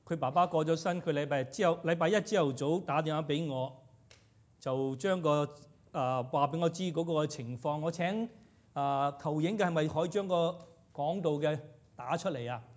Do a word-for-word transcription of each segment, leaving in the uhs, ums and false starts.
佢爸爸過咗身，佢禮拜之後禮拜一朝頭早打電話俾我，就將個誒話俾我知嗰個情況。我請誒、呃、投影嘅係咪可以將個講道嘅打出嚟啊？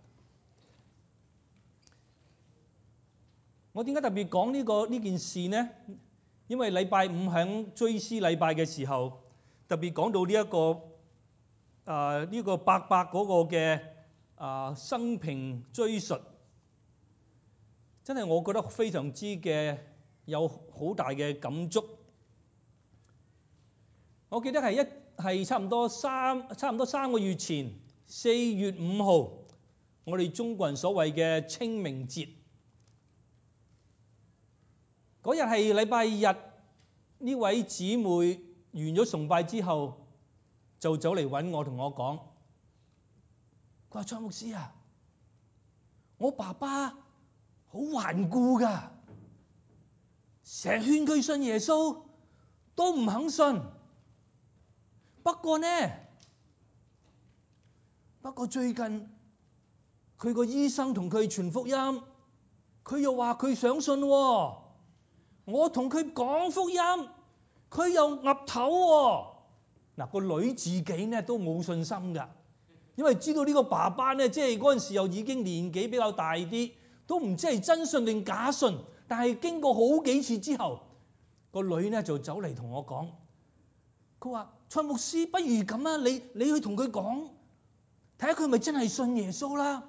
我點解特別講呢個呢件事呢？因為禮拜五喺追思禮拜嘅時候，特別講到呢、這、一個誒呢、呃這個伯伯嗰個嘅誒、呃、生平追述，真係我覺得非常之嘅有好大嘅感觸。我記得係一係差唔多三差唔多三個月前，四月五號，我哋中國人所謂嘅清明節。嗰日係禮拜日，呢位姊妹完咗崇拜之後，就走嚟揾我，同我講：佢話蔡牧師啊，我爸爸好頑固㗎，成日勸佢信耶穌，都唔肯信。不過呢，不過最近佢個醫生同佢傳福音，佢又話佢想信喎。我同佢講福音，佢又岌頭喎。嗱，個女自己呢都冇信心㗎，因為知道呢個爸爸呢，即係嗰陣時又已經年紀比較大啲，都唔知係真信定假信。但係經過好幾次之後，個女呢就走嚟同我講，佢話：蔡牧師，不如咁啊，你你去同佢講，睇下佢係咪真係信耶穌啦。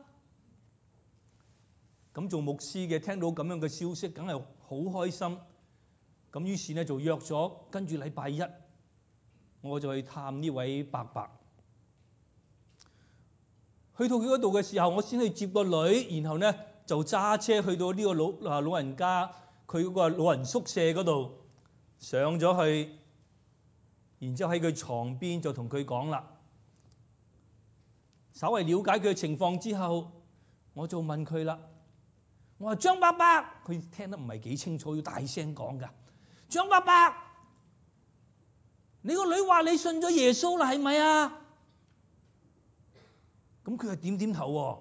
咁做牧師嘅聽到咁樣嘅消息，梗係好開心。咁於是咧就約咗，跟住禮拜一我就去探呢位伯伯。去到佢嗰度嘅時候，我先去接個女，然後咧就揸車去到呢個老啊老人家佢嗰個老人宿舍嗰度上咗去，然之後喺佢床邊就同佢講啦。稍為了解佢嘅情況之後，我就問佢啦。我話張伯伯，佢聽得唔係幾清楚，要大聲講㗎。張伯伯，你個女話你信咗耶穌啦，係咪啊？咁佢係點點頭喎。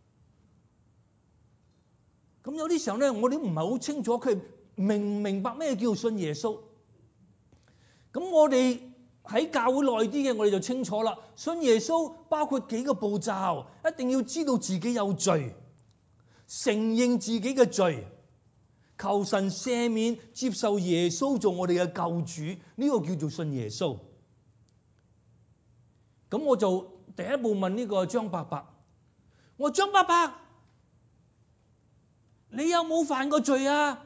咁有啲時候咧，我哋唔係好清楚佢明唔明白咩叫信耶穌。咁我哋喺教會耐啲嘅，我哋就清楚啦。信耶穌包括幾個步驟，一定要知道自己有罪，承認自己嘅罪，求神赦免，接受耶穌做我哋嘅救主，呢個叫做信耶穌。咁我就第一步問呢個張伯伯，我話張伯伯，你有冇犯過罪啊？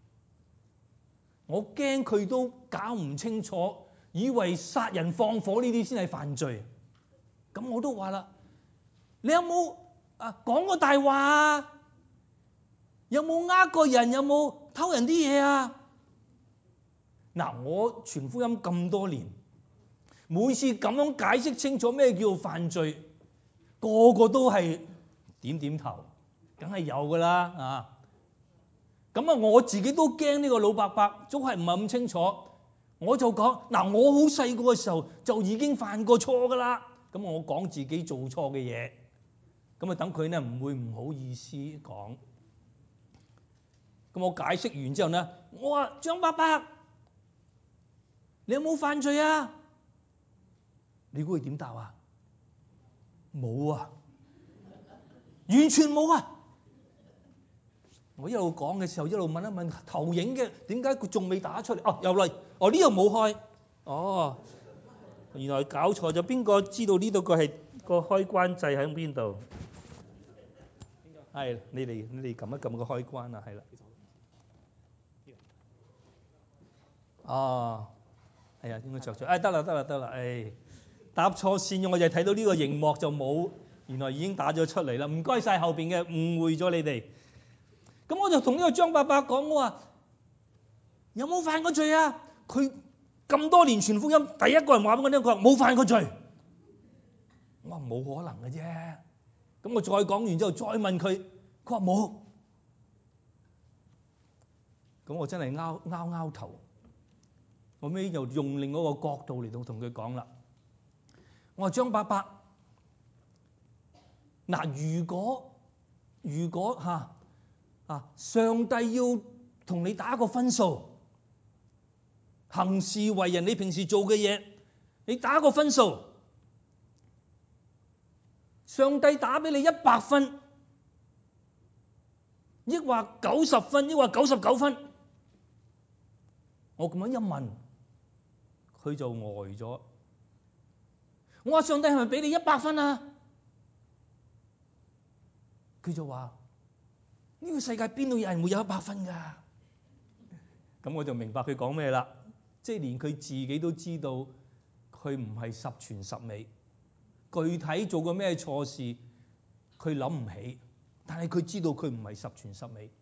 我驚佢都搞唔清楚，以為殺人放火呢啲先係犯罪。咁我都話啦，你有冇啊講過大話啊？有冇呃過人？有冇偷人啲嘢啊？嗱，我傳福音咁多年，每次咁樣解釋清楚咩叫犯罪，個個都係點點頭，梗係有㗎啦啊！咁啊，我自己都驚呢個老伯伯都係唔係咁清楚，我就講嗱，我好細個嘅時候就已經犯過錯㗎啦。咁我講自己做錯嘅嘢，咁啊等佢呢唔會唔好意思講。咁我解釋完之後呢，我話張伯伯，你有冇犯罪啊？你估佢點答啊？冇啊，完全冇啊！我一路講嘅時候，一路問一問投影嘅，點解佢仲未打出嚟？哦，又嚟，哦呢度冇開，哦，原來搞錯咗。邊個知道呢度個係個開關掣喺邊度？係你哋，你哋撳一撳個開關啊，係啦。哦，係啊，應該着咗。誒得啦，得啦，得啦，誒搭錯線，我就睇到呢個熒幕就冇，原來已經打咗出嚟啦。唔該曬後邊嘅，誤會咗你哋。咁我就同呢個張伯伯講，我話有冇犯過罪啊？佢咁多年傳福音，第一個人話俾我聽，佢話冇犯過罪。我話冇可能嘅啫。咁我再講完之後，再問佢，佢話冇。咁我真係拗拗拗頭。後尾又用另一個角度嚟到同佢講啦。我話張伯伯，嗱，如果如果嚇啊，上帝要同你打個分數，行事為人，你平時做嘅嘢，你打個分數。上帝打俾你一百分，抑或九十分，抑或九十九分。我咁樣一問，佢就呆咗。我話上帝係咪俾你一百分啊？佢就話呢個世界邊度有人會有一百分㗎？咁我就明白佢講咩啦。即係連佢自己都知道佢唔係十全十美，具體做過咩錯事佢諗唔起，但係佢知道佢唔係十全十美。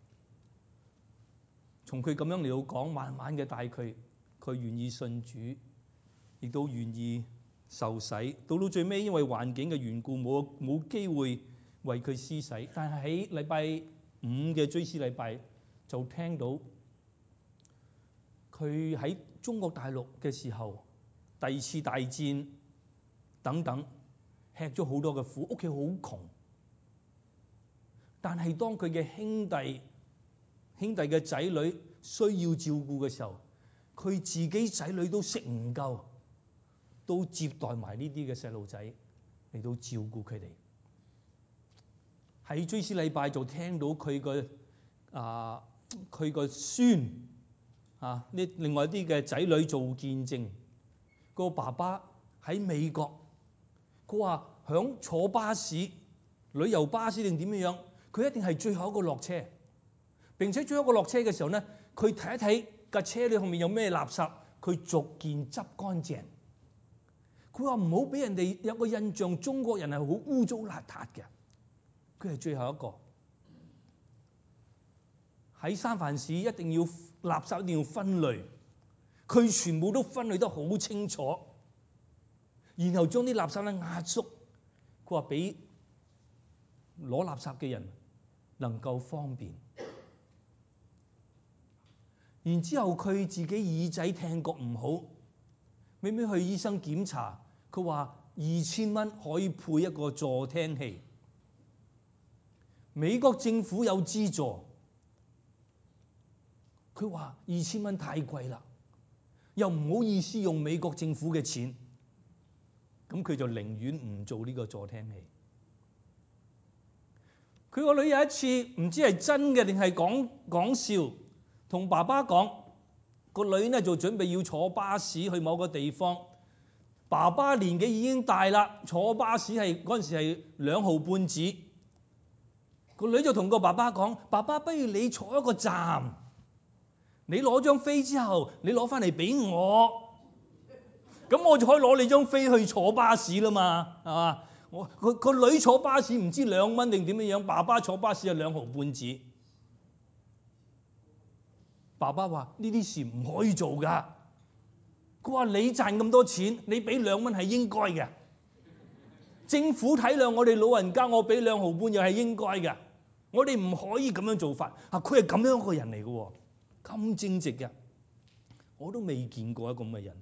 從佢咁樣嚟到講，慢慢嘅帶佢，佢願意信主，亦都願意受洗。到到最尾，因為環境嘅緣故，冇冇機會為佢施洗。但係喺禮拜五嘅追思禮拜就聽到佢喺中國大陸嘅時候，第二次大戰等等，吃咗好多嘅苦，屋企好窮。但係當佢嘅兄弟兄弟嘅仔女需要照顧嘅時候，佢自己仔女都食唔夠，都接待埋呢啲嘅細路仔嚟到照顧佢哋。喺追思禮拜就聽到佢個啊佢個孫啊呢另外一啲嘅仔女做見證。個爸爸喺美國，佢話響坐巴士、旅遊巴士定點樣，佢一定係最後一個落車。並且最後一個落車嘅時候呢，佢睇一睇架車裏後面有咩垃圾，佢逐件執乾淨。佢話唔好俾人哋有個印象，中國人係好污糟邋遢嘅。佢係最後一個喺三藩市，一定要垃圾一定要分類，佢全部都分類得好清楚，然後將啲垃圾咧壓縮。佢話俾攞垃圾嘅人能夠方便。然之後佢自己耳仔聽覺唔好，尾尾去醫生檢查，佢話二千蚊可以配一個助聽器。美國政府有資助，佢話二千蚊太貴啦，又唔好意思用美國政府嘅錢，咁佢就寧願唔做呢個助聽器。佢個女有一次唔知係真嘅定係講講笑，同爸爸講，個女呢就準備要坐巴士去某個地方。爸爸年紀已經大啦，坐巴士係嗰陣時係兩毫半紙。個女就同個爸爸講：爸爸，不如你坐一個站，你攞張飛之後，你攞翻嚟俾我，咁我就可以攞你張飛去坐巴士啦嘛，係嘛？我個個女坐巴士唔知兩蚊定點樣樣，爸爸坐巴士係兩毫半紙。爸爸話呢啲事唔可以做㗎。佢話你賺咁多錢，你俾兩蚊係應該嘅。政府體諒我哋老人家，我俾兩毫半又係應該嘅。我哋唔可以咁樣做法。啊，佢係咁樣一個人嚟嘅，咁正直嘅，我都未見過一個咁嘅人。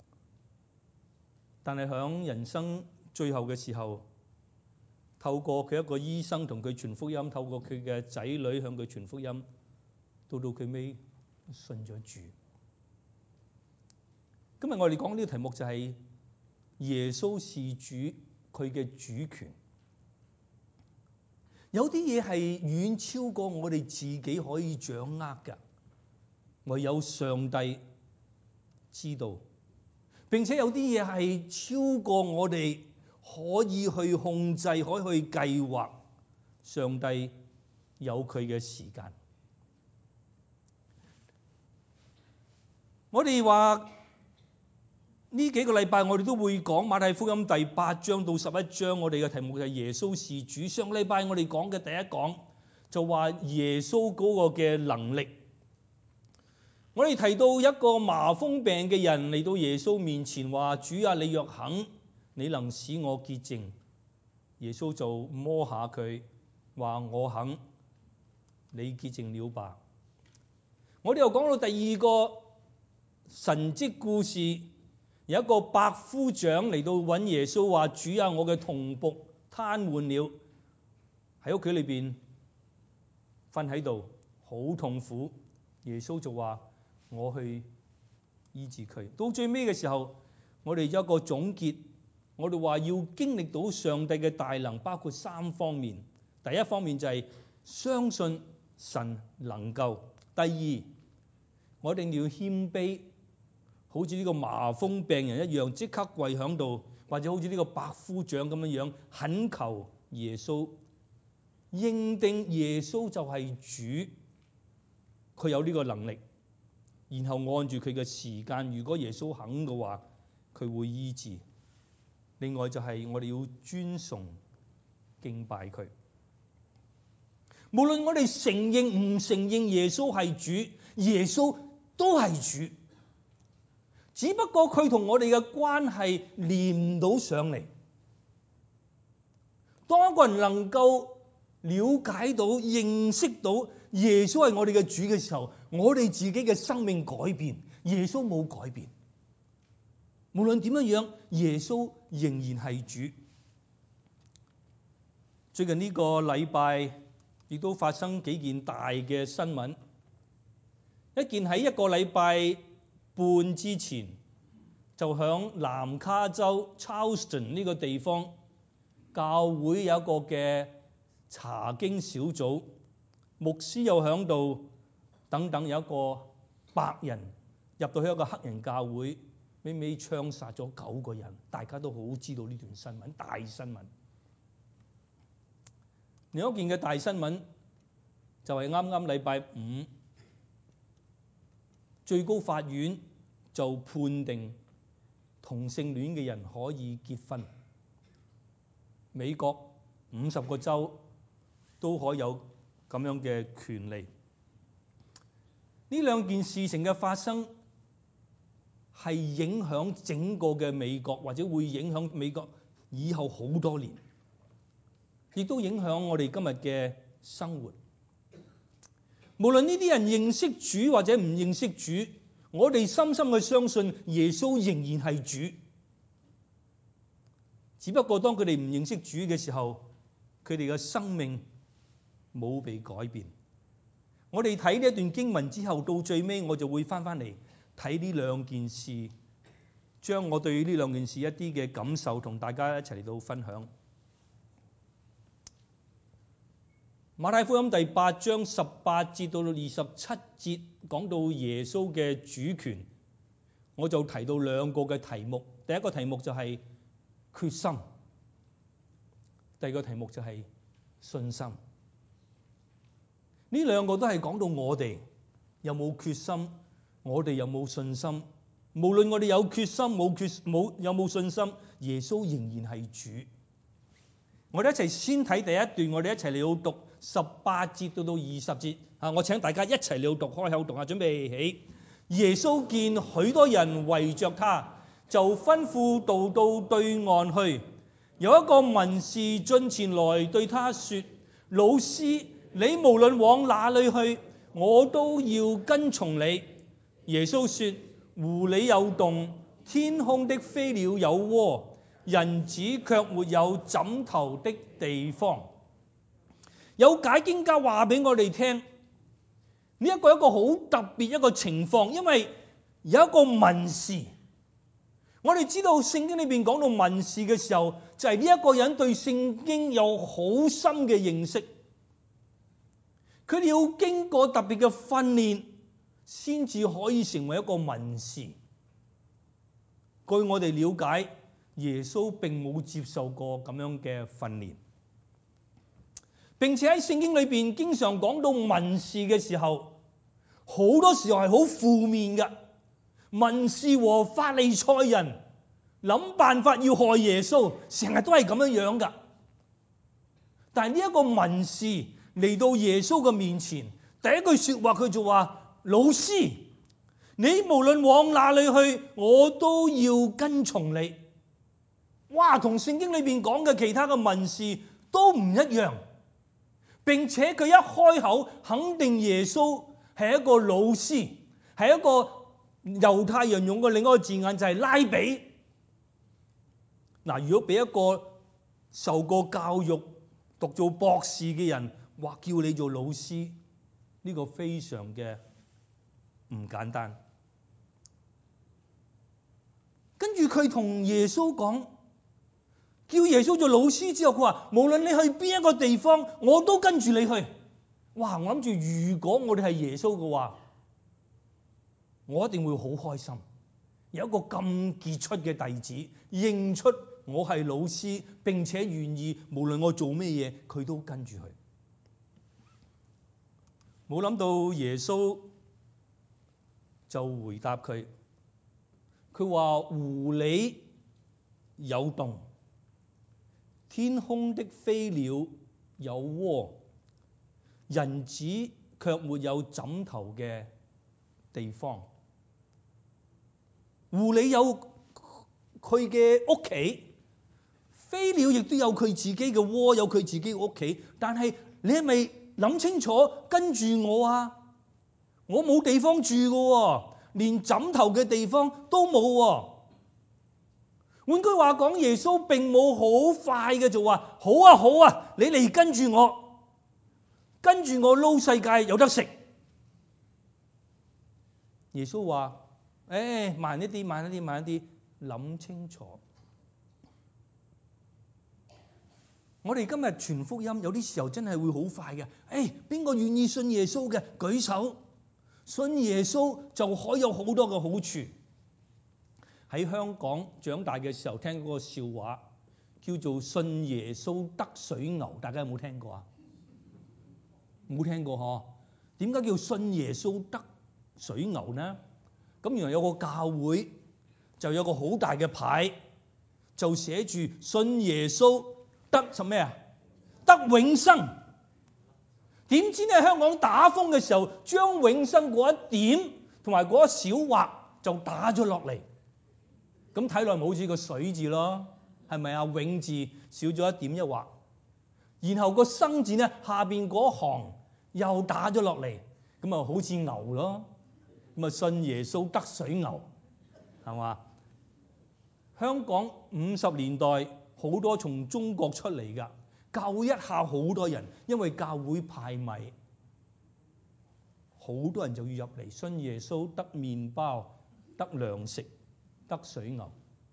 但係響人生最後嘅時候，透過佢一個醫生同佢傳福音，透過佢嘅仔女向佢傳福音，到到佢尾信咗主。今日我哋講呢個題目就係耶穌是主，佢嘅主權。有啲嘢係遠超過我哋自己可以掌握嘅，唯有上帝知道。並且有啲嘢係超過我哋可以去控制，可以去計劃。上帝有佢嘅時間。我哋話呢幾個禮拜我哋都會講馬太福音第八章到十一章，我哋嘅題目就係耶穌是主。上個禮拜我哋講嘅第一講就話耶穌嗰個嘅能力。我哋提到一個麻風病嘅人嚟到耶穌面前話：主啊，你若肯，你能使我潔淨。耶穌就摸下佢，話我肯，你潔淨了吧。我哋又講到第二個神蹟故事。有一個百夫長嚟到揾耶穌話：主啊，我嘅童僕癱瘓了，喺屋企裏邊瞓喺度好痛苦，耶穌就話我去醫治佢。到最尾嘅時候，我哋有一個總結，我哋話要經歷到上帝嘅大能，包括三方面。第一方面就係相信神能夠。第二，我哋要謙卑，好似呢個麻風病人一樣，即刻跪響度，或者好似呢個百夫長咁樣樣懇求耶穌，認定耶穌就係主，佢有呢個能力，然後按住佢嘅時間，如果耶穌肯嘅話，佢會醫治。另外就係我哋要尊崇敬拜佢。無論我哋承認唔承認耶穌係主，耶穌都係主，只不過佢同我哋嘅關係連唔到上嚟。當一個人能夠了解到、認識到耶穌係我哋嘅主嘅時候，我哋自己嘅生命改變，耶穌冇改變。無論點樣樣，耶穌仍然係主。最近呢個禮拜亦都發生幾件大嘅新聞。一件喺一個禮拜半之前，就響南卡州 Charleston 呢個地方，教會有一個嘅查經小組，牧師又響度，等等，有一個白人入到去一個黑人教會，尾尾槍殺咗九個人，大家都好知道呢段新聞，大新聞。另一件嘅大新聞就係啱啱禮拜五，最高法院就判定同性戀嘅人可以結婚。美國五十個州都可以有咁樣嘅權利。呢兩件事情嘅發生係影響整個嘅美國，或者會影響美國以後好多年，亦都影響我哋今日嘅生活。無論呢啲人認識主或者唔認識主，我哋深深嘅相信耶穌仍然係主。只不過當佢哋唔認識主嘅時候，佢哋嘅生命冇被改變。我哋睇呢一段經文之後，到最尾我就會翻翻嚟睇呢兩件事，將我對呢兩件事一啲嘅感受同大家一齊嚟到分享。馬太福音第八章十八節到到二十七節講到耶穌嘅主權，我就提到兩個嘅題目。第一個題目就係決心，第二個題目就係信心。呢兩個都係講到我哋有冇決心，我哋有冇信心。無論我哋有決心冇決冇有冇信心，耶穌仍然係主。我哋一齊先睇第一段，我哋一齊嚟到讀十八節到到二十節啊！我請大家一齊嚟到讀，開口讀下，準備起。耶穌見許多人圍着他，就吩咐渡到對岸去。有一個文士進前來對他說：老師，你無論往哪裏去，我都要跟從你。耶穌說：狐狸有洞，天空的飛鳥有窩，人子卻沒有枕頭的地方。有解經家話俾我哋聽，呢一個一個好特別一個情況，因為有一個文士。我哋知道聖經裏邊講到文士嘅時候，就係呢一個人對聖經有好深嘅認識，佢哋要經過特別嘅訓練，先至可以成為一個文士。據我哋了解，耶穌並冇接受過咁樣嘅訓練，並且喺聖經裏邊經常講到文士嘅時候，好多時候係好負面嘅。文士和法利賽人諗辦法要害耶穌，成日都係咁樣樣噶。但係呢一個文士嚟到耶穌嘅面前，第一句說話佢就話：老師，你無論往哪裏去，我都要跟從你。哇，同聖經裏邊講嘅其他嘅文士都唔一樣，並且佢一開口肯定耶穌係一個老師，係一個猶太人用嘅另一個字眼就係拉比。嗱，如果俾一個受過教育、讀做博士嘅人話叫你做老師， 呢個非常嘅唔簡單。跟住佢同耶穌講，叫耶穌做老師之後，佢話無論你去邊一個地方，我都跟住你去。哇！我諗住如果我哋係耶穌嘅話，我一定會好開心，有一個咁傑出嘅弟子認出我係老師，並且願意無論我做咩嘢，佢都跟住佢。冇諗到耶穌就回答佢，佢話狐狸有洞，天空的飛鳥有窩，人子卻沒有枕頭嘅地方。狐狸有佢嘅屋企，飛鳥亦都有佢自己嘅窩，有佢自己嘅屋企。但係你係咪諗清楚跟住我啊？我冇地方住嘅，連枕頭嘅地方都冇。換句話講，耶穌並冇好快嘅就話好啊好啊，你嚟跟住我，跟住我撈世界有得食。耶穌話：誒，慢一啲，慢一啲，慢一啲，諗清楚。我哋今日傳福音，有啲時候真係會好快嘅。誒，邊個願意信耶穌嘅？舉手。信耶穌就可以有好多嘅好處。喺香港長大嘅時候，聽嗰個笑話，叫做信耶穌得水牛，大家有冇聽過啊？冇聽過嗬？點解叫信耶穌得水牛呢？咁原來有個教會就有個好大嘅牌，就寫住信耶穌得什咩啊？得永生。點知咧，香港打風嘅時候，將永生嗰一點同埋嗰一小畫就打咗落嚟。咁睇落咪好似個水字咯，係咪啊？永字少咗一點一畫，然後個生字咧下邊嗰行又打咗落嚟，咁啊好似牛咯。咁啊信耶穌得水牛，係嘛？香港五十年代好多從中國出嚟㗎。教會一下好多人，因為教會派米，好多人就要入嚟信耶穌，得麵包、得糧食、得水牛。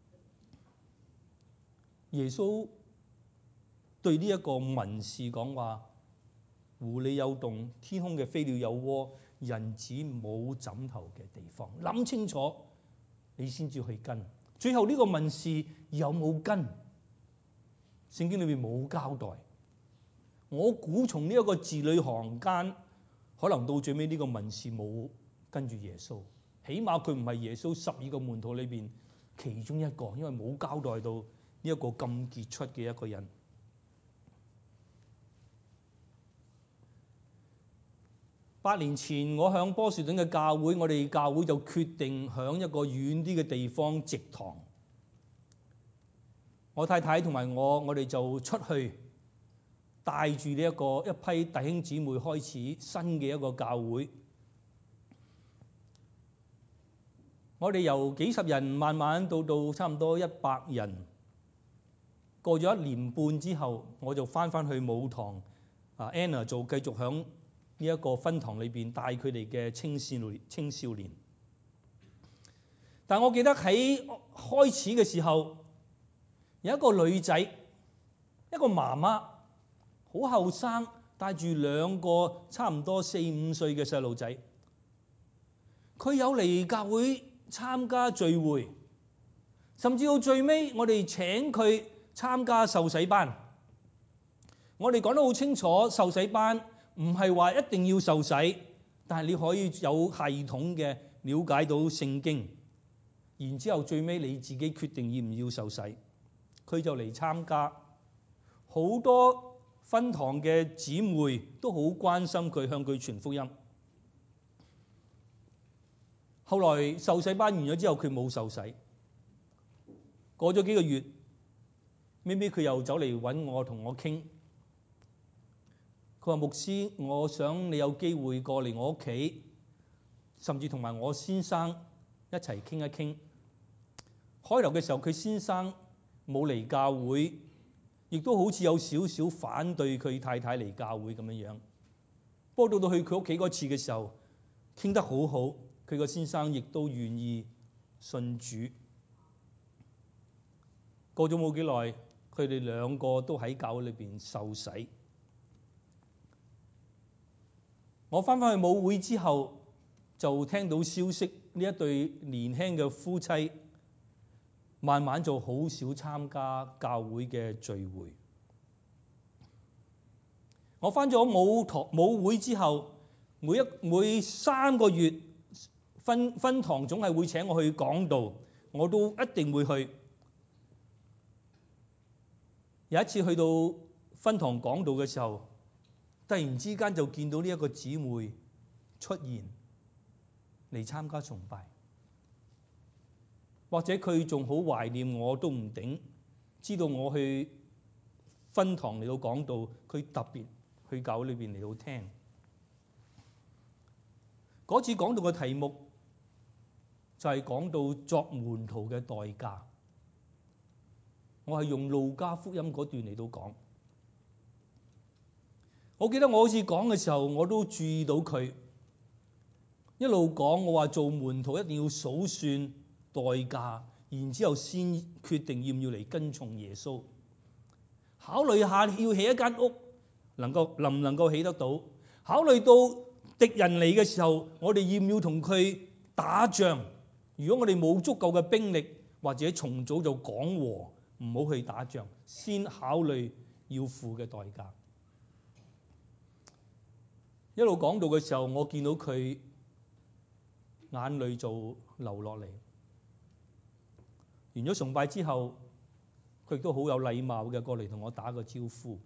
耶穌對呢一個文士講話：狐狸有洞，天空嘅飛鳥有窩，人子冇枕頭嘅地方。諗清楚，你先至去跟。最後呢個文士有冇跟？聖經裏面冇交代，我估從呢一個字裏行間，可能到最尾呢個文士冇跟住耶穌，起碼佢唔係耶穌十二個門徒裏邊其中一個，因為冇交代到呢一個咁傑出嘅一個人。八年前我響波士頓嘅教會，我哋教會就決定響一個遠啲嘅地方植堂。我太太同埋我，我哋就出去帶住呢一個一批弟兄姊妹開始新嘅一個教會。我哋由幾十人慢慢到到差唔多一百人。過咗一年半之後，我就翻返去母堂啊 Anna 做繼續響呢一個分堂裏邊帶佢哋嘅青少年青少年。但我記得喺開始嘅時候，有一個女仔，一個媽媽，好後生，帶住兩個差唔多四五歲嘅細路仔。佢有嚟教會參加聚會，甚至到最尾，我哋請佢參加受洗班。我哋講得好清楚，受洗班唔係話一定要受洗，但係你可以有系統嘅了解到聖經，然之後最尾你自己決定要唔要受洗。佢就嚟參加，好多分堂嘅姊妹都好關心佢，向佢傳福音。後來受洗班完咗之後，佢冇受洗。過咗幾個月，尾尾佢又走嚟揾我，同我傾。佢話：牧師，我想你有機會過嚟我屋企，甚至同埋我先生一齊傾一傾。開頭嘅時候，佢先生冇嚟教會，亦都好似有少少反對佢太太嚟教會咁樣樣。 不過到到去佢屋企嗰次嘅時候，傾得好好，佢個先生亦都願意信主。過咗冇幾耐，佢哋兩個都喺教會裏邊受洗。我翻返去母會之後，就聽到消息，呢一對年輕嘅夫妻慢慢就好少參加教會嘅聚會。我翻咗母堂母會之後，每一每三個月分分堂總係會請我去講道，我都一定會去。有一次去到分堂講道嘅時候，突然之間就見到呢一個姊妹出現嚟參加崇拜，或者佢仲好懷念我都唔定，知道我去分堂嚟到講道，佢特別去教會裏邊嚟到聽。嗰次講道嘅題目就係講到作門徒嘅代價。我係用路加福音嗰段嚟到講。我記得我好似講嘅時候，我都注意到佢一路講，我話做門徒一定要數算代價，然之後先決定要唔要嚟跟從耶穌。考慮下要起一間屋，能夠能唔能夠起得到？考慮到敵人嚟嘅時候，我哋要唔要同佢打仗？如果我哋冇足夠嘅兵力，或者從早就講和，唔好去打仗，先考慮要付嘅代價。一路講到嘅時候，我見到佢眼淚就流落嚟。完咗崇拜之後，佢亦都好有禮貌嘅過嚟同我打個招呼。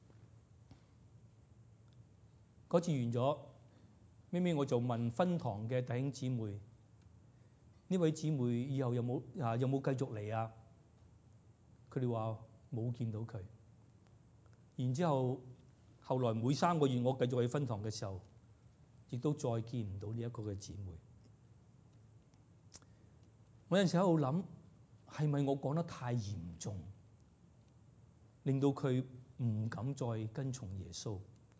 嗰次完咗，咪咪我就問分堂嘅弟兄姊妹：呢位姊妹以後有冇啊有冇繼續嚟啊？佢哋話冇見到佢。然之後後來每三個月我繼續去分堂嘅時候，亦都再見唔到呢一個嘅姊妹。我有陣時喺度諗，係咪我講得太嚴重，令到佢唔敢再跟從耶穌？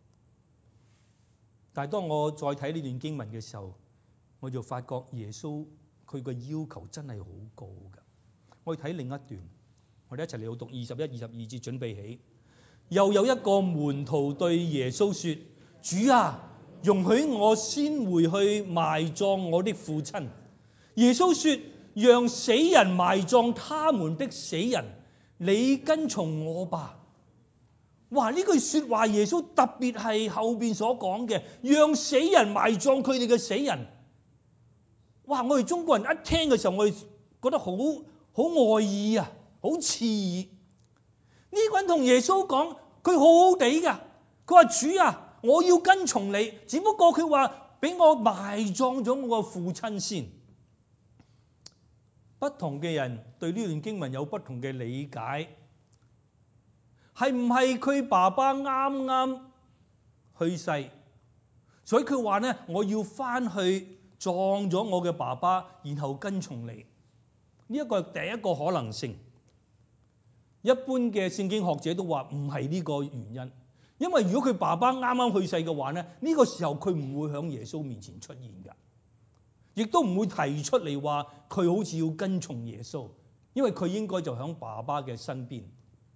但係當我再睇呢段經文嘅時候，我就發覺耶穌佢個要求真係好高㗎。我哋睇另一段，我哋一齊嚟到讀二十一、二十二節，準備起。又有一個門徒對耶穌說：主啊，容許我先回去埋葬我的父親。耶穌說：讓死人埋葬他們的死人，你跟從我吧。哇！呢句說話耶穌特別係後邊所講嘅，讓死人埋葬佢哋嘅死人。哇！我哋中國人一聽嘅時候，我哋覺得好好礙意啊，好刺耳。呢個人同耶穌講，佢好好地噶。佢話：主啊，我要跟從你，只不過佢話俾我埋葬咗我個父親先。不同嘅人對呢段經文有不同嘅理解。係唔係佢爸爸啱啱去世，所以佢話呢，我要翻去葬咗我嘅爸爸，然後跟從你。呢一個係第一個可能性。一般嘅聖經學者都話唔係呢個原因，因為如果佢爸爸啱啱去世嘅話呢，呢個時候佢唔會響耶穌面前出現㗎，亦都唔會提出嚟話佢好似要跟從耶穌，因為佢應該就響爸爸嘅身邊。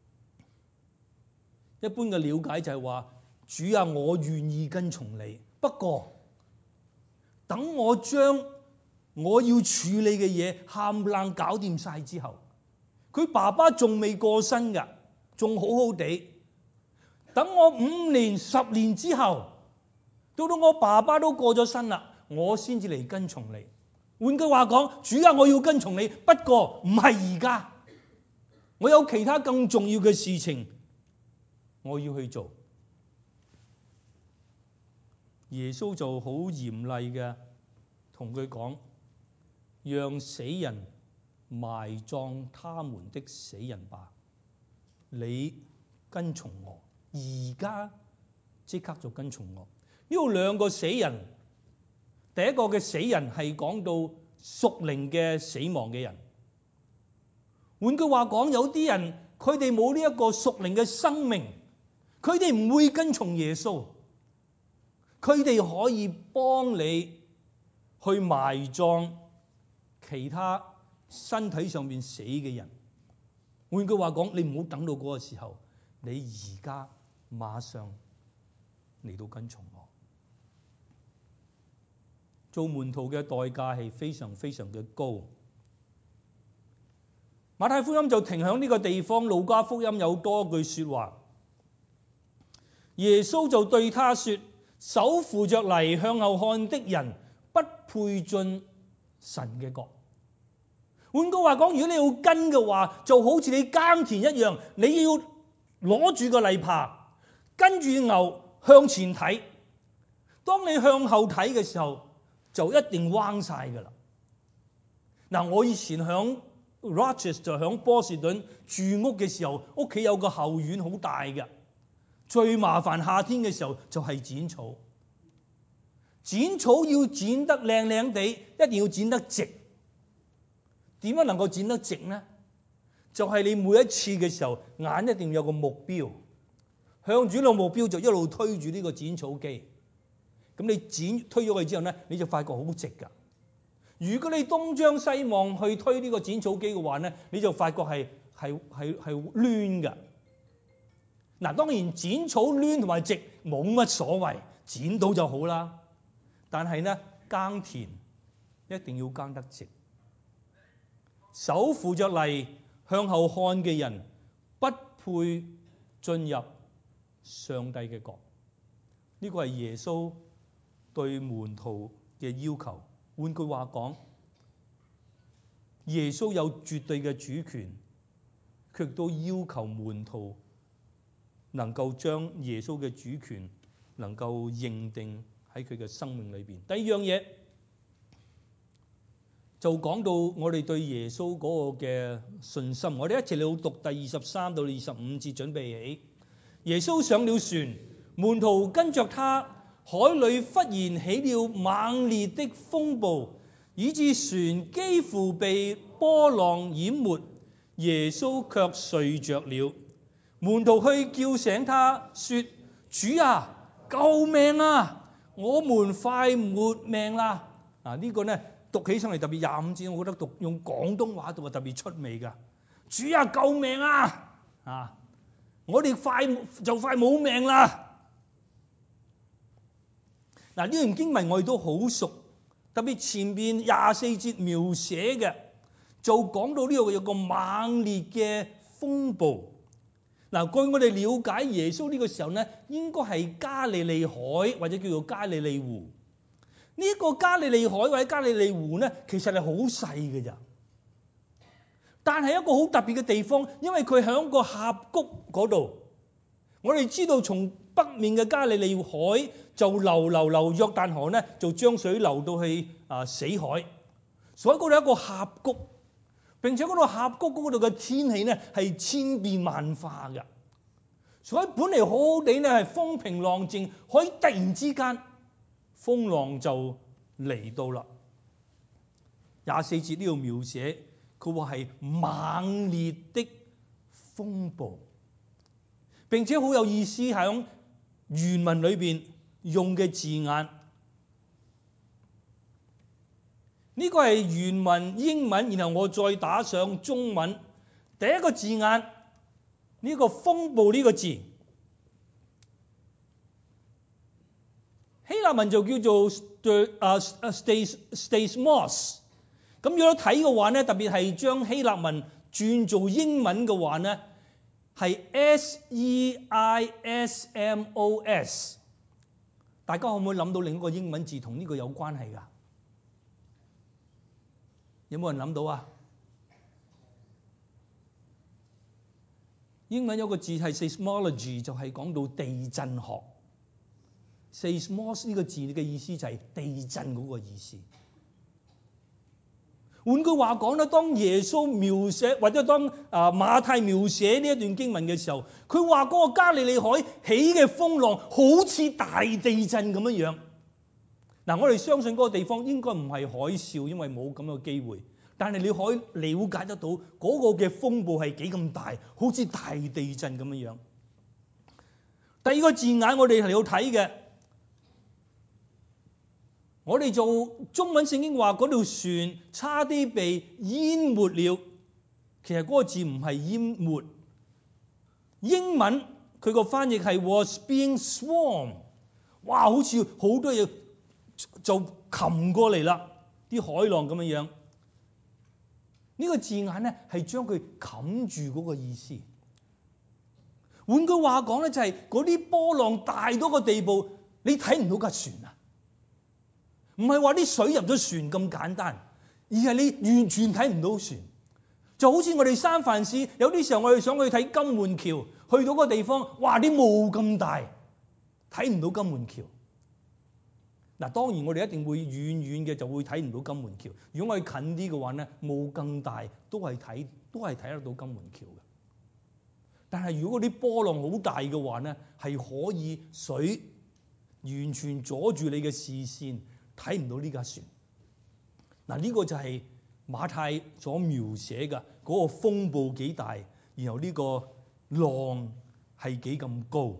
一般嘅了解就係話：主啊，我願意跟從你，不過等我將我要處理嘅嘢冚唪唥搞掂晒之後，佢爸爸仲未過身㗎，仲好好地。等我五年、十年之後，到到我爸爸都過咗身啦，我先至嚟跟從你。換句話講，主啊，我要跟從你，不過唔係而家，我有其他更重要嘅事情我要去做。耶穌就好嚴厲嘅同佢講：讓死人埋葬他們的死人吧，你跟從我，而家即刻就跟從我。呢度兩個死人，第一個嘅死人係講到屬靈嘅死亡嘅人。換句話講，有啲人佢哋冇呢一個屬靈嘅生命，佢哋唔會跟從耶穌。 佢哋可以幫你去埋葬其他身體上面死嘅人。換句話講，你唔好等到嗰個時候，你而家馬上嚟到跟從我。做門徒嘅代價係非常非常嘅高。馬太福音就停喺呢個地方，路加福音有多句說話。耶穌就對他說：手扶着犁向後看的人，不配進神嘅國。換句話講，如果你要跟嘅話，就好似你耕田一樣，你要攞住個犁耙，跟住牛向前睇。當你向後睇嘅時候，就一定彎晒噶啦。嗱，我以前響 Rochester 就響波士頓住屋嘅時候，屋企有個後院好大嘅。最麻煩夏天嘅時候就係剪草。剪草要剪得靚靚地，一定要剪得直。點樣能夠剪得直呢？就係你每一次嘅時候，眼一定要有個目標，向住呢個目標就一路推住呢個剪草機。咁你剪推咗佢之後呢，你就發覺好直噶。如果你東張西望去推呢個剪草機嘅話呢，你就發覺係係係係攣噶。嗱，當然剪草攣同埋直冇乜所謂，剪到就好啦。但係呢，耕田一定要耕得直。手扶着犁向後看嘅人，不配進入上帝嘅國。呢個係耶穌對門徒嘅要求。換句話講，耶穌有絕對嘅主權，卻都要求門徒能夠將耶穌嘅主權能夠認定喺佢嘅生命裏邊。第二樣嘢就講到我哋對耶穌嗰個嘅信心。我哋一齊嚟讀第二十三到二十五節，準備起。耶穌上了船，門徒跟着他，海裏忽然起了猛烈的風暴，以致船幾乎被波浪淹沒。耶穌卻睡着了。門徒去叫醒他，說：主啊，救命啊！我們快沒命啦！啊，呢個呢讀起上嚟特別廿五節，我覺得讀用廣東話讀係特別出味㗎。主啊，救命啊！啊，我哋快就快冇命啦！嗱，呢段經文我哋都好熟，特別前邊廿四節描寫嘅，就講到呢度有個猛烈嘅風暴。嗱，據我哋了解，耶穌呢個時候呢，應該係加利利海或者叫做加利利湖。呢、這個加利利海或者加利利湖呢，其實係好細嘅咋。但係一個好特別嘅地方，因為佢喺個峽谷嗰度。我哋知道從北面嘅加利利海就流流流約旦河呢，就將水流到去啊死海。所以嗰度有一個峽谷。並且嗰度峽谷嗰度嘅天氣呢係千變萬化嘅，所以本嚟好好地呢係風平浪靜，可以突然之間風浪就嚟到啦。廿四節呢度描寫佢話係猛烈的風暴，並且好有意思，喺原文裏邊用嘅字眼。呢個係原文英文，然後我再打上中文。第一個字眼，呢個風暴呢個字，希臘文就叫做 Seismos。咁如果睇嘅話呢，特別係將希臘文轉做英文嘅話呢，係 S E I S M O S。大家可唔可以諗到另一個英文字同呢個有關係㗎？有冇人諗到啊？英文有個字係 seismology， 就係講到地震學。seismos 呢個字嘅意思就係地震嗰個意思。換句話講咧，當耶穌描寫或者當啊馬太描寫呢一段經文嘅時候，佢話嗰個加利利海起嘅風浪好似大地震咁樣樣。嗱，我哋相信嗰個地方應該唔係海嘯，因為冇咁嘅機會。但係你可以了解得到嗰個嘅風暴係幾咁大，好似大地震咁樣樣。第二個字眼我哋係要睇嘅， 我哋做中文聖經話嗰條船差啲被淹沒了，其實嗰個字唔係淹沒，英文佢個翻譯係 was being swarmed， 哇，好似好多嘢就擒過嚟啦，啲海浪咁樣樣。呢個字眼咧係將佢冚住嗰個意思。換句話講咧，就係嗰啲波浪大到個地步，你睇唔到架船啊！唔係話啲水入咗船咁簡單，而係你完全睇唔到船。就好似我哋三藩市有啲時候，我哋想去睇金門橋，去到個地方，哇！啲霧咁大，睇唔到金門橋。嗱，當然我哋一定會遠遠嘅就會睇唔到金門橋。如果我哋近啲嘅話咧，霧更大，都係睇都係睇得到金門橋嘅。但係如果啲波浪好大嘅話咧，係可以水完全阻住你嘅視線，睇唔到呢架船。嗱，呢個就係馬太所描寫嘅嗰個風暴幾大，然後呢個浪係幾咁高。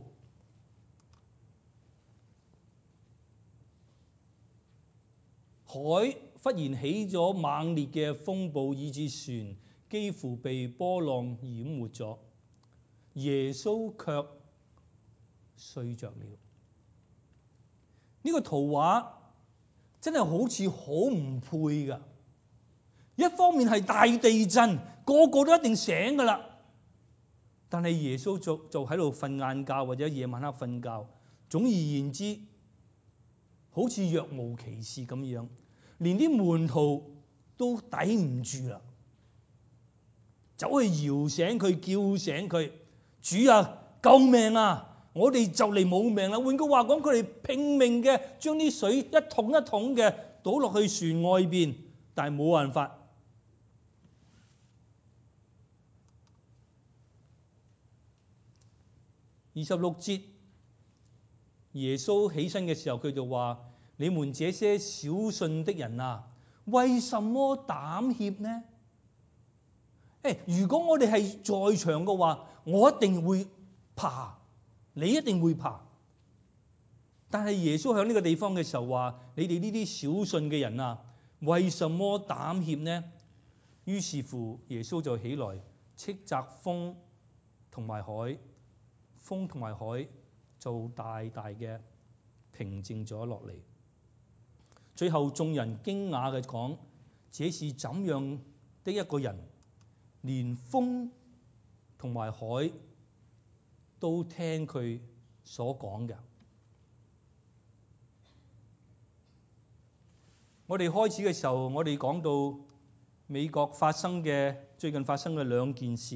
海忽然起咗猛烈嘅風暴，以致船幾乎被波浪淹沒咗。耶穌卻睡着了。呢個圖畫真係好似好唔配噶。一方面係大地震，個個都一定醒噶啦，但係耶穌就就喺度瞓晏覺或者夜晚黑瞓覺。總而言之，好似若無其事咁樣，連啲門徒都抵唔住啦，走去搖醒佢，叫醒佢。主啊，救命啊！我哋就嚟冇命啦。換句話講，佢哋拼命嘅將啲水一桶一桶嘅倒落去船外邊，但係冇辦法。二十六節，耶穌起身嘅時候，佢就話：你們這些小信的人啊，為什麼膽怯呢？誒，如果我哋係在場嘅話，我一定會怕，你一定會怕。但係耶穌喺呢個地方嘅時候話：你哋呢啲小信嘅人啊，為什麼膽怯呢？於是乎，耶穌就起來斥責風同埋海，風同埋海就大大嘅平靜咗落嚟。最後眾人驚訝嘅講：這是怎樣的一個人，連風同埋海都聽佢所講嘅。我哋開始嘅時候，我哋講到美國發生嘅最近發生嘅兩件事。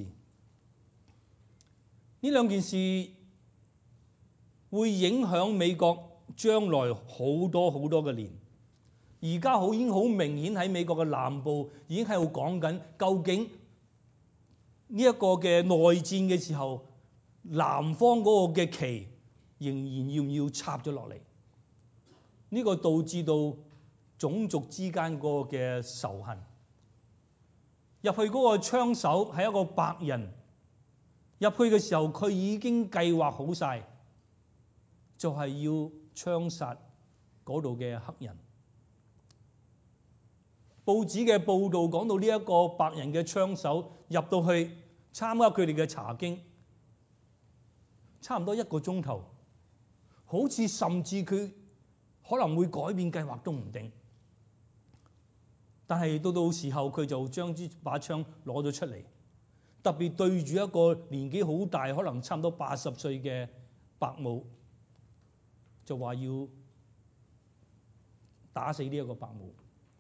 呢兩件事會影響美國將來好多好多嘅年。而家好已經好明顯喺美國嘅南部已經喺度講緊，究竟呢一個嘅內戰嘅時候，南方嗰個嘅旗仍然要唔要插咗落嚟？呢個導致到種族之間嗰個嘅仇恨。入去嗰個槍手係一個白人，入去嘅時候佢已經計劃好晒，就係要槍殺嗰度嘅黑人。報紙嘅報導講到呢一個白人嘅槍手入到去參加佢哋嘅查經，差唔多一個鐘頭，好似甚至佢可能會改變計劃都唔定。但係到到時候佢就將支把槍攞咗出嚟，特別對住一個年紀好大，可能差唔多八十歲嘅白母，就話要打死呢一個白母。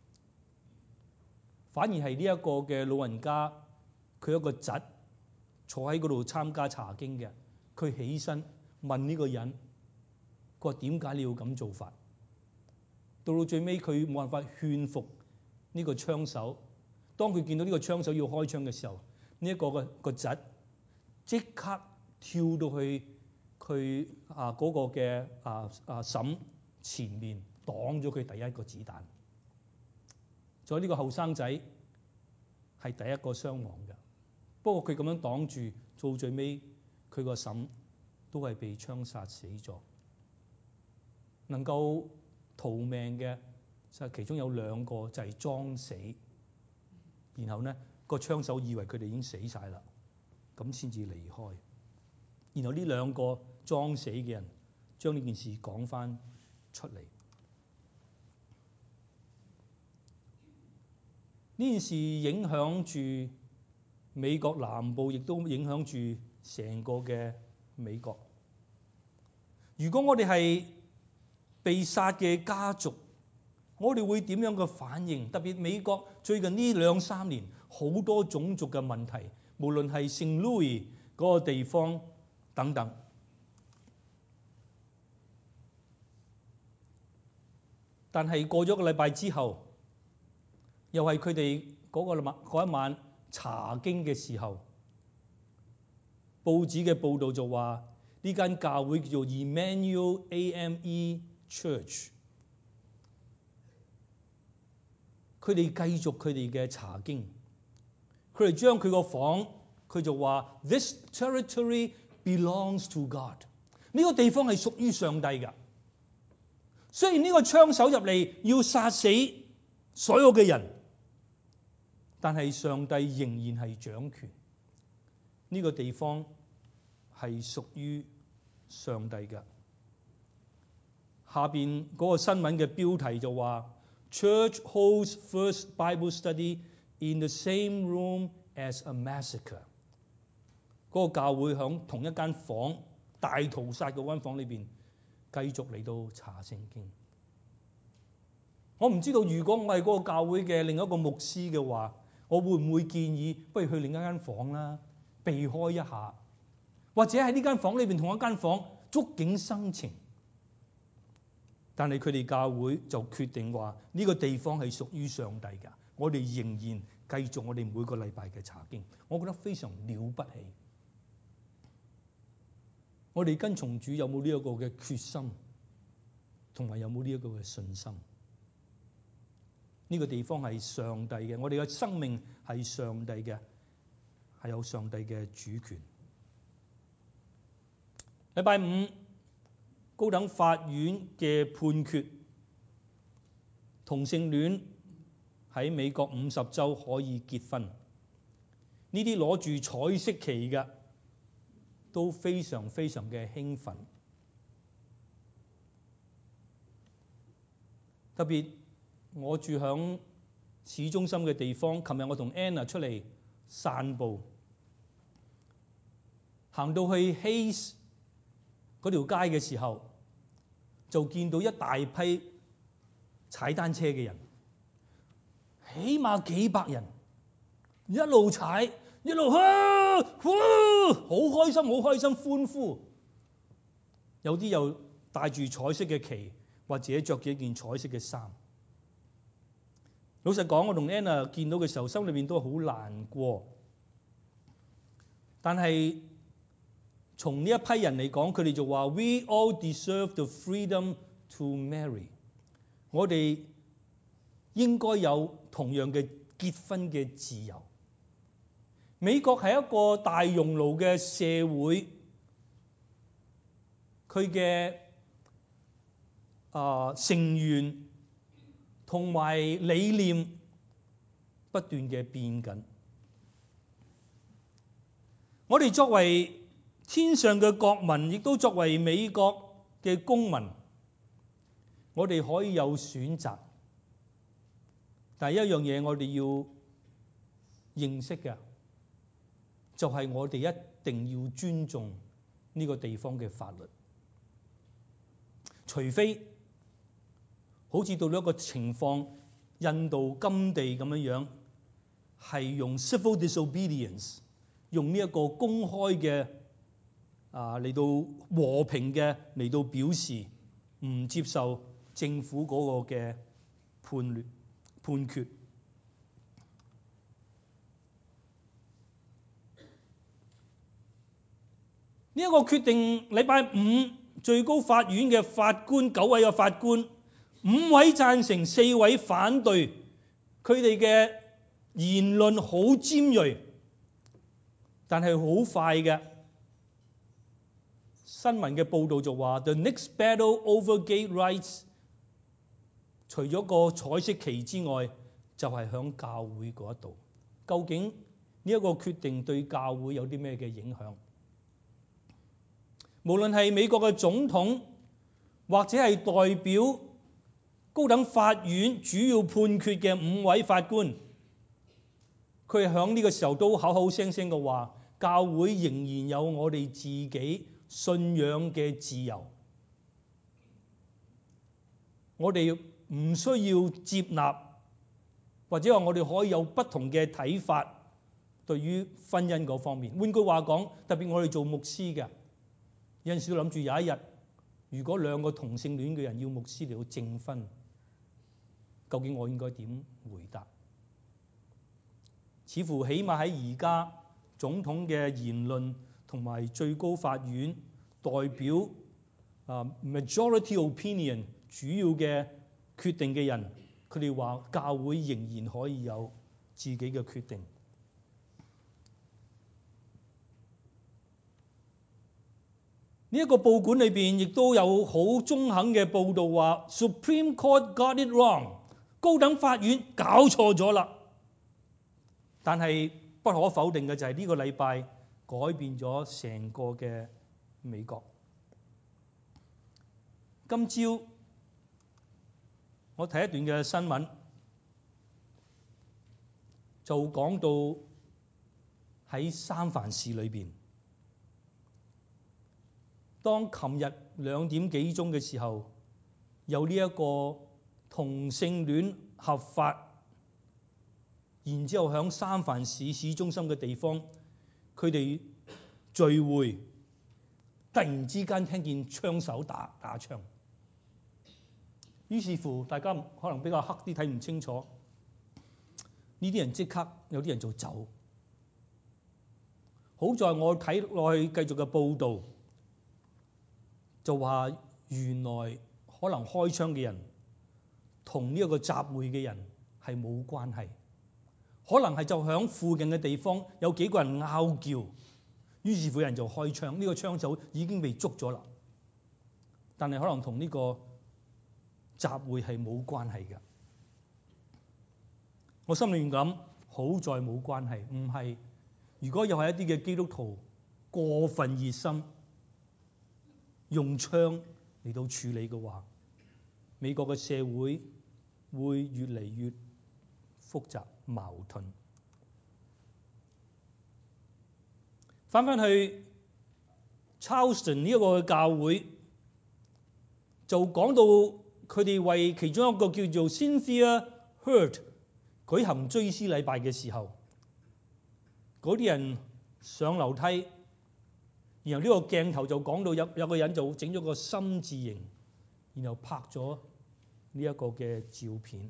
反而係呢一個嘅老人家，佢一個侄坐喺嗰度參加查經嘅，佢起身問呢個人，佢話點解你要咁做法？到到最尾佢冇辦法勸服呢個槍手。當佢見到呢個槍手要開槍嘅時候，呢、這、一個嘅個侄即刻跳到去佢啊嗰個嘅啊啊嬸前面擋咗佢第一個子彈。所以呢個後生仔係第一個傷亡嘅。不過佢咁樣擋住，到最尾佢個嬸都係被槍殺死咗。能夠逃命嘅就其中有兩個就係裝死，然後呢個槍手以為佢哋已經死晒啦，咁先至離開。然後呢兩個裝死嘅人將呢件事講翻出嚟。呢件事影響住美國南部，亦都影響住成個嘅美國。如果我哋係被殺嘅家族，我哋會點樣嘅反應？特別美國最近呢兩三年好多種族嘅問題，無論係聖路易嗰個地方等等。但係過咗個禮拜之後，又係佢哋嗰個嗰一晚查經嘅時候，報紙嘅報導就話呢間教會叫做 Emmanuel A M E Church， 佢哋繼續佢哋嘅查經，佢哋將佢個房，佢就話 This territory belongs to God， 呢個地方係屬於上帝㗎。雖然呢個槍手入嚟要殺死所有嘅人，但係上帝仍然係掌權。呢個地方係屬於上帝嘅。下邊嗰個新聞嘅標題就話 Church holds first Bible study in the same room as a massacre。嗰個教會響同一間房，大屠殺嘅間房裏邊繼續嚟到查聖經。我唔知道如果我係嗰個教會嘅另一個牧師嘅話，我會唔會建議不如去另一間房啦，避開一下，或者喺呢間房裏邊同一間房觸景生情。但係佢哋教會就決定話呢個地方係屬於上帝㗎，我哋仍然繼續我哋每個禮拜嘅查經。我覺得非常了不起。我哋跟從主有冇呢一個嘅決心，同埋有冇呢一個嘅信心？呢個地方係上帝嘅，我哋嘅生命係上帝嘅，係有上帝嘅主權。禮拜五高等法院嘅判決，同性戀喺美國五十州可以結婚。呢啲攞住彩色旗嘅都非常非常嘅興奮。特別我住響市中心嘅地方，琴日我同 Anna 出嚟散步，行到去 Hayes 嗰條街嘅時候，就見到一大批踩單車嘅人，起碼幾百人，一路踩一路啊，好開心好開心歡呼。有啲又帶住彩色嘅旗，或者着住一件彩色嘅衫。老實講，我同 Anna 見到嘅時候，心裏面都好難過。但係從呢一批人嚟講，佢哋就話 We all deserve the freedom to marry。我哋應該有同樣嘅結婚嘅自由。美國係一個大熔爐嘅社會，佢嘅啊成員同埋理念不斷嘅變緊。我哋作為天上嘅國民，亦都作為美國嘅公民，我哋可以有選擇。但係一樣嘢我哋要認識嘅，就係我哋一定要尊重呢個地方嘅法律。除非好似到咗一個情況，印度甘地咁樣樣，係用 civil disobedience， 用呢一個公開嘅啊嚟到和平嘅嚟到表示唔接受政府嗰個嘅判決判決。呢一個決定，禮拜五最高法院嘅法官九位嘅法官，五位贊成，四位反對，佢哋嘅言論好尖銳，但係好快嘅新聞嘅報導就話 The next battle over gay rights 除咗個彩色旗之外，就係響教會嗰度。究竟呢一個決定對教會有啲咩嘅影響？無論係美國嘅總統，或者係代表高等法院主要判決嘅五位法官，佢係響呢個時候都口口聲聲嘅話，教會仍然有我哋自己信仰嘅自由，我哋唔需要接納，或者話我哋可以有不同嘅睇法對於婚姻嗰方面。換句話講，特別我哋做牧師嘅，有陣時都諗住有一日，如果兩個同性戀嘅人要牧師嚟到證婚，究竟我應該點回答？似乎起碼喺而家總統嘅言論同埋最高法院代表啊 majority opinion 主要嘅決定嘅人，佢哋話教會仍然可以有自己嘅決定。呢一個報館裏邊亦都有好中肯嘅報導話 Supreme Court got it wrong， 高等法院搞錯咗啦。但係不可否定嘅就係呢個禮拜改變咗成個嘅美國。今朝我睇一段嘅新聞，就講到喺三藩市裏邊，當琴日兩點幾鐘嘅時候，有呢一個同性戀合法，然之後喺三藩市市中心嘅地方，佢哋聚會，突然之間聽見槍手打打槍，於是乎大家可能比較黑啲睇唔清楚，呢啲人即刻有啲人就走。好在我睇落去繼續嘅報導，就話原來可能開槍嘅人同呢一個集會嘅人係冇關係，可能係就響附近嘅地方有幾個人拗撬，於是乎有人就開槍，呢個槍手已經被捉咗啦。但係可能同呢個集會係冇關係嘅。我心裏面諗，好在冇關係，唔係如果又係一啲嘅基督徒過分熱心，用槍嚟到處理嘅話，美國嘅社會會越嚟越複雜矛盾。翻返去 Charleston 呢一個教會，就講到佢哋為其中一個叫做 Cynthia Hurt 舉行追思禮拜嘅時候，嗰啲人上樓梯，然後呢個鏡頭就講到有有個人就整咗個心字形，然後拍咗呢一個嘅照片。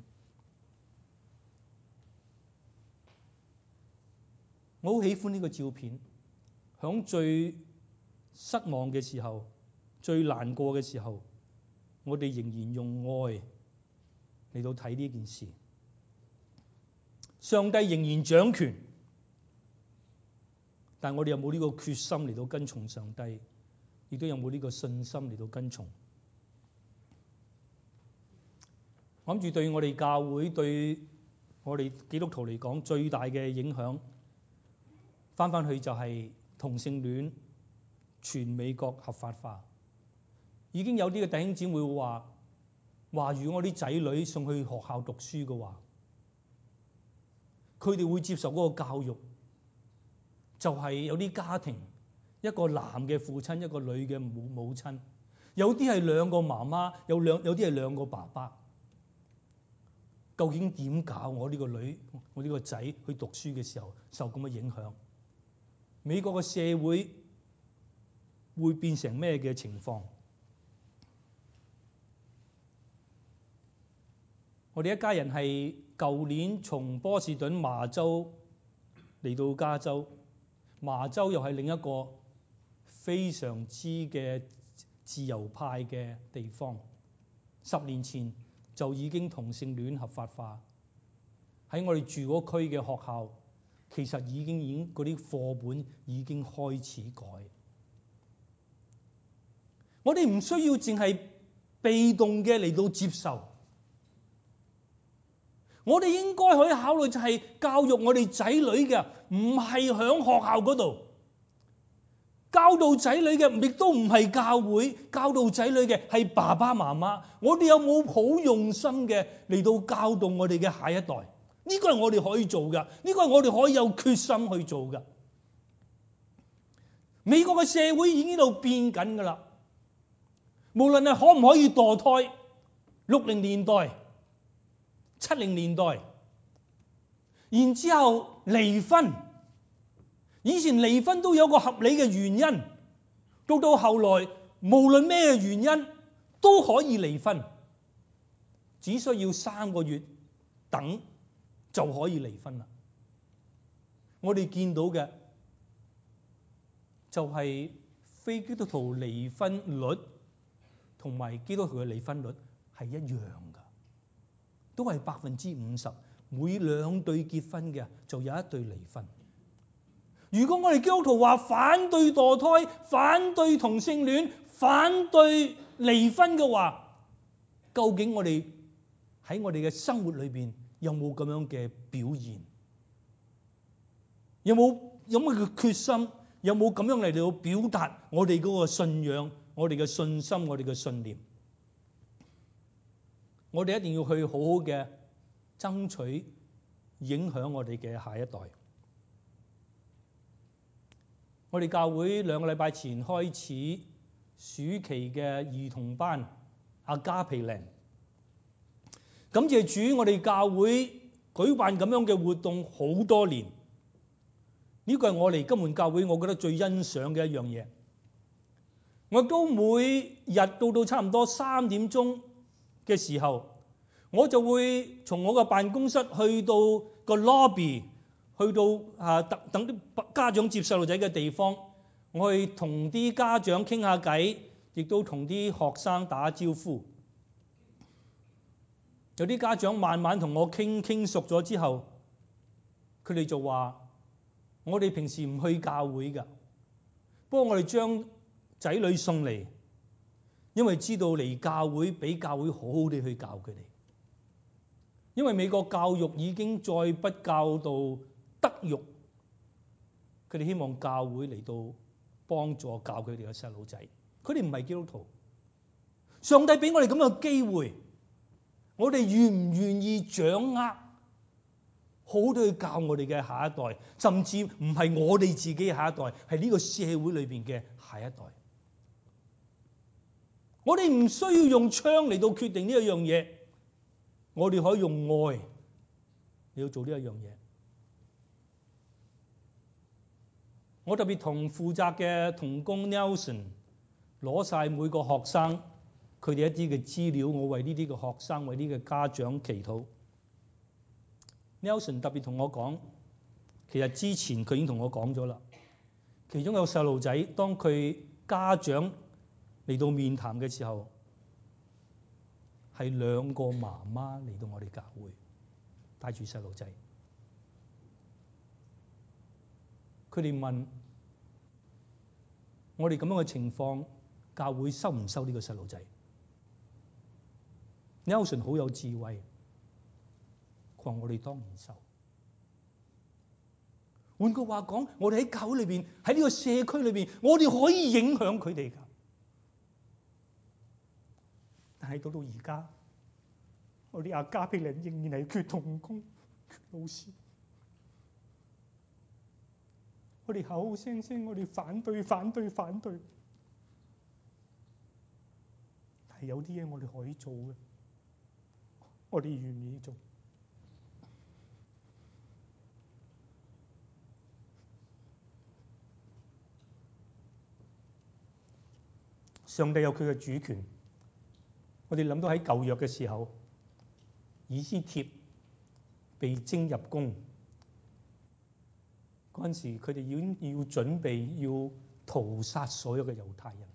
我好喜歡呢個照片，響最失望嘅時候，最難過嘅時候，我哋仍然用愛嚟到睇呢件事。上帝仍然掌權，但我哋有冇呢個決心嚟到跟從上帝？亦都有冇呢個信心嚟到跟從？我諗住對我哋教會，對我哋基督徒嚟講，最大嘅影響，翻返去就係同性戀全美國合法化。已經有啲嘅弟兄姊妹會話，話如果我啲仔女送去學校讀書嘅話，佢哋會接受嗰個教育，就係有啲家庭，一個男嘅父親，一個女嘅母母親，有啲係兩個媽媽，有兩有啲係兩個爸爸。究竟點搞我呢個女，我呢個仔去讀書嘅時候受咁嘅影響？美國嘅社會會變成咩嘅情況？我哋一家人係舊年從波士頓麻州嚟到加州，麻州又係另一個非常之嘅自由派嘅地方。十年前就已經同性戀合法化，喺我哋住嗰區嘅學校，其實已經已經嗰啲課本已經開始改。我哋唔需要淨係被動嘅嚟到接受， 我哋應該可以考慮就係教育我哋仔女嘅，唔係響學校嗰度教導仔女嘅，亦都唔係教會教導仔女嘅，係爸爸媽媽。我哋有冇好用心嘅嚟到教導我哋嘅下一代？呢個係我哋可以做嘅，呢個係我哋可以有決心去做嘅。美國嘅社會已經喺度變緊噶啦，無論係可唔可以墮胎，六零年代、七零年代，然之後離婚，以前離婚都有個合理嘅原因，到到後來無論咩原因都可以離婚，只需要三個月等就可以離婚啦。我哋見到嘅就係非基督徒離婚率同埋基督徒嘅離婚率係一樣噶，都係百分之五十，每兩對結婚嘅就有一對離婚。如果我哋基督徒話反對墮胎、反對同性戀、反對離婚嘅話，究竟我哋喺我哋嘅生活裏邊有冇咁樣嘅表現？有冇有乜嘅決心？有冇咁樣嚟到表達我哋嗰個信仰、我哋嘅信心、我哋嘅信念？我哋一定要去好好嘅爭取影響我哋嘅下一代。我哋教會兩個禮拜前開始暑期嘅兒童班阿加皮靈，感謝主，我哋教會舉辦咁樣嘅活動好多年。呢個係我嚟金門教會我覺得最欣賞嘅一樣嘢。我都每日到到差唔多三點鐘嘅時候，我就會從我嘅辦公室去到個 lobby， 去到啊等等啲家長接細路仔嘅地方，我去同啲家長傾下偈，亦都同啲學生打招呼。有啲家長慢慢同我傾傾熟咗之後，佢哋就話：我哋平時唔去教會㗎，不過我哋將仔女送嚟，因為知道嚟教會比教會好好地去教佢哋。因為美國教育已經再不教導德育，佢哋希望教會嚟到幫助教佢哋嘅細路仔。佢哋唔係基督徒，上帝俾我哋咁嘅機會，我哋願唔願意掌握好好地去教我哋嘅下一代，甚至唔係我哋自己嘅下一代，係呢個社會裏邊嘅下一代。我哋唔需要用槍嚟到決定呢一樣嘢，我哋可以用愛嚟到做呢一樣嘢。我特別同負責嘅同工 Nelson 攞晒每個學生佢哋一啲嘅資料，我為呢啲嘅學生、為呢啲嘅家長祈禱。Nelson 特別同我講，其實之前佢已經同我講咗啦。其中有細路仔，當佢家長嚟到面談嘅時候，係兩個媽媽嚟到我哋教會，帶住細路仔。佢哋問我哋咁樣嘅情況，教會收唔收呢個細路仔？ Nelson 好有智慧，佢話我哋當然收。換句話講，我哋喺教會裏邊，喺呢個社區裏邊，我哋可以影響佢哋㗎。但係到到而家，我哋阿加庇靈仍然係缺同工、缺老師。我哋口口聲聲我哋反對、反對、反對，但係有啲嘢我哋可以做嘅，我哋願意做。上帝有佢嘅主權。我哋諗到喺舊約嘅時候，以斯帖被徵入宮嗰陣時，佢哋已經要準備要屠殺所有嘅猶太人。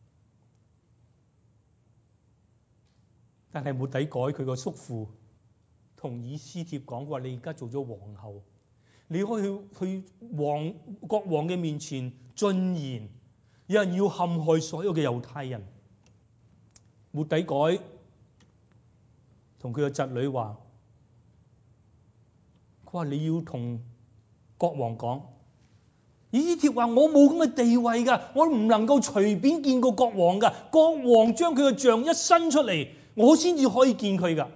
但係末底改佢個叔父同以斯帖講話：你而家做咗皇后，你可以去去王國王嘅面前進言，有人要陷害所有嘅猶太人。末底改同佢個侄女話： 佢話你要同國王講。以斯帖話我冇咁嘅地位㗎，我唔能夠隨便見過國王㗎。國王將佢嘅杖一伸出嚟，我先至可以見佢㗎。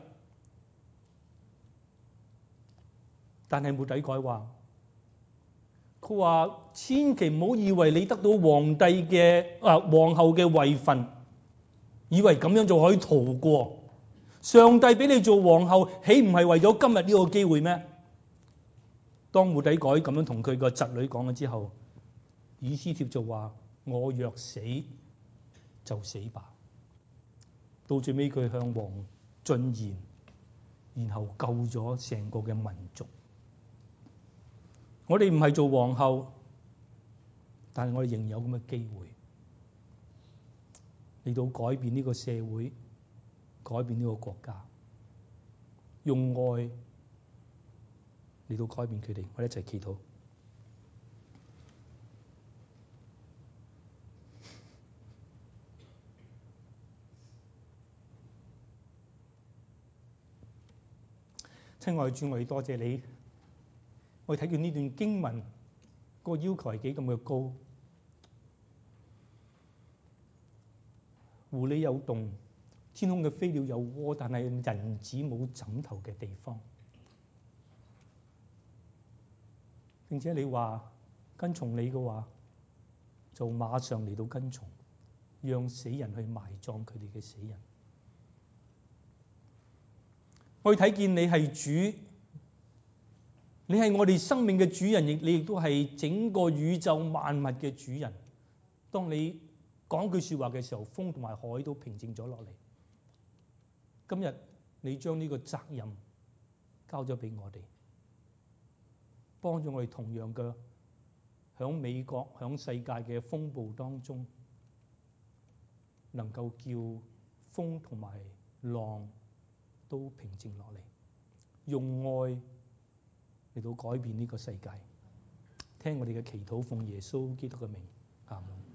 但係末底改話，佢話千祈唔好以為你得到皇帝嘅啊皇后嘅位份，以為咁樣就可以逃過。上帝俾你做皇后，豈唔係為咗今日呢個機會咩？當末底改咁樣同佢個侄女講咗之後，以斯帖就話：我若死就死吧。到最尾佢向王進言，然後救咗成個嘅民族。我哋唔係做皇后，但係我哋仍有咁嘅機會嚟到改變呢個社會，改變呢個國家，用愛嚟到改變佢哋。我哋一齊祈禱。親愛的主，我哋多謝你。我哋睇見呢段經文，個要求係幾咁嘅高。狐狸有洞，天空嘅飛鳥有窩，但係人子冇枕頭嘅地方。並且你話跟從你嘅話，就馬上嚟到跟從，讓死人去埋葬佢哋嘅死人。我哋睇見你係主，你係我哋生命嘅主人，亦你亦都係整個宇宙萬物嘅主人。當你講句說話嘅時候，風同埋海都平靜咗落嚟。今日你將呢個責任交咗俾我哋，幫助我哋同樣嘅響美國響世界嘅風暴當中，能夠叫風同埋浪都平靜落嚟，用愛嚟到改變呢個世界。聽我哋嘅祈禱，奉耶穌基督嘅名，阿門。